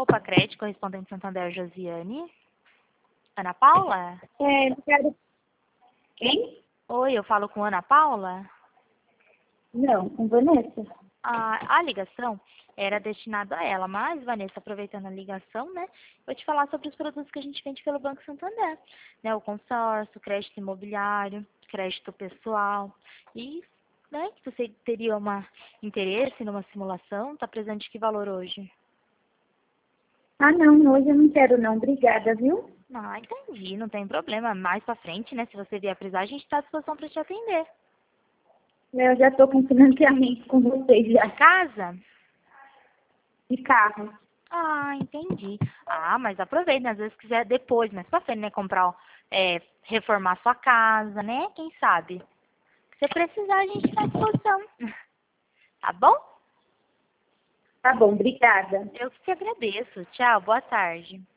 Copa Crédito, correspondente Santander Josiane. Ana Paula? Quero... Quem? Oi, eu falo com Ana Paula? Não, com Vanessa. A ligação era destinada a ela, mas, Vanessa, aproveitando a ligação, né, vou te falar sobre os produtos que a gente vende pelo Banco Santander, né, o consórcio, crédito imobiliário, crédito pessoal e, né, que você teria interesse numa simulação, tá precisando de que valor hoje? Não, hoje eu não quero não, obrigada, viu? Entendi, não tem problema, mais pra frente, né, se você vier precisar, a gente tá à disposição para te atender. Eu já estou com financiamento com vocês já, Casa? de carro. Entendi. Mas aproveita, né? Às vezes quiser depois, mas pra frente, né? Comprar, reformar sua casa, né? Quem sabe? Se você precisar, a gente tá à disposição. Tá bom? Tá bom, obrigada. Eu que te agradeço. Tchau, boa tarde.